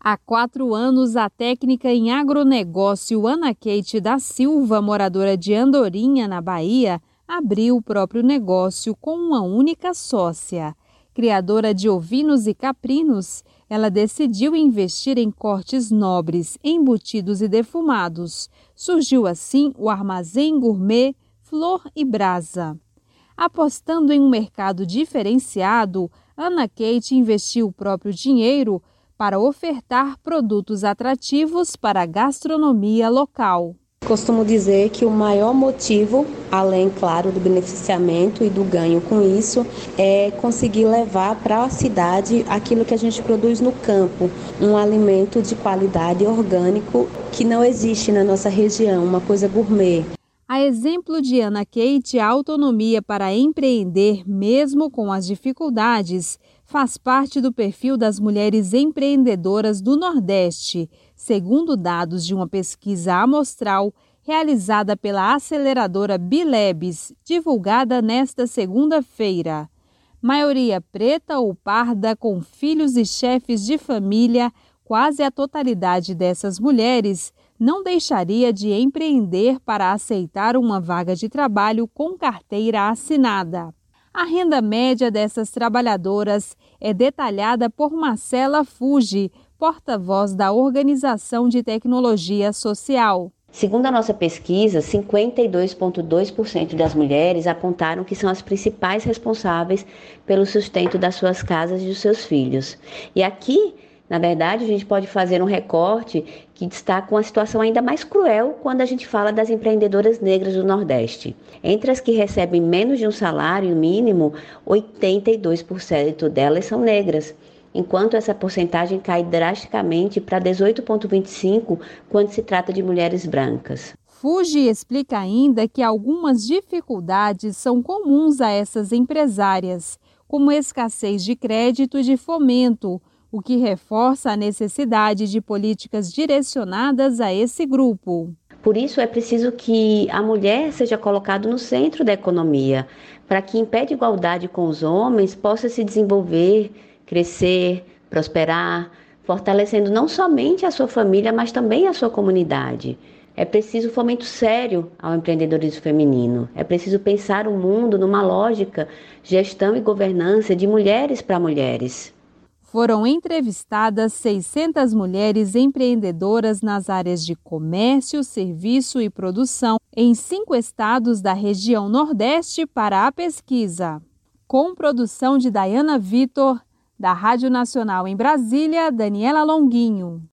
Há 4 anos, a técnica em agronegócio Ana Kate da Silva, moradora de Andorinha, na Bahia, abriu o próprio negócio com uma única sócia. Criadora de ovinos e caprinos, ela decidiu investir em cortes nobres, embutidos e defumados. Surgiu assim o Armazém Gourmet Flor e Brasa. Apostando em um mercado diferenciado, Ana Kate investiu o próprio dinheiro para ofertar produtos atrativos para a gastronomia local. Costumo dizer que o maior motivo, além, claro, do beneficiamento e do ganho com isso, é conseguir levar para a cidade aquilo que a gente produz no campo, um alimento de qualidade orgânico que não existe na nossa região, uma coisa gourmet. A exemplo de Ana Kate, a autonomia para empreender, mesmo com as dificuldades, faz parte do perfil das mulheres empreendedoras do Nordeste, segundo dados de uma pesquisa amostral realizada pela aceleradora Bilebs, divulgada nesta segunda-feira. Maioria preta ou parda, com filhos e chefes de família, quase a totalidade dessas mulheres não deixaria de empreender para aceitar uma vaga de trabalho com carteira assinada. A renda média dessas trabalhadoras é detalhada por Marcela Fuji, porta-voz da Organização de Tecnologia Social. Segundo a nossa pesquisa, 52,2% das mulheres apontaram que são as principais responsáveis pelo sustento das suas casas e dos seus filhos. E aqui, na verdade, a gente pode fazer um recorte que destaca uma situação ainda mais cruel quando a gente fala das empreendedoras negras do Nordeste. Entre as que recebem menos de um salário mínimo, 82% delas são negras, enquanto essa porcentagem cai drasticamente para 18,25% quando se trata de mulheres brancas. Fuji explica ainda que algumas dificuldades são comuns a essas empresárias, como escassez de crédito e de fomento, o que reforça a necessidade de políticas direcionadas a esse grupo. Por isso é preciso que a mulher seja colocada no centro da economia, para que, em pé de igualdade com os homens, possa se desenvolver, crescer, prosperar, fortalecendo não somente a sua família, mas também a sua comunidade. É preciso fomento sério ao empreendedorismo feminino. É preciso pensar o mundo numa lógica, gestão e governança de mulheres para mulheres. Foram entrevistadas 600 mulheres empreendedoras nas áreas de comércio, serviço e produção em 5 estados da região Nordeste para a pesquisa. Com produção de Dayana Vitor, da Rádio Nacional em Brasília, Daniela Longuinho.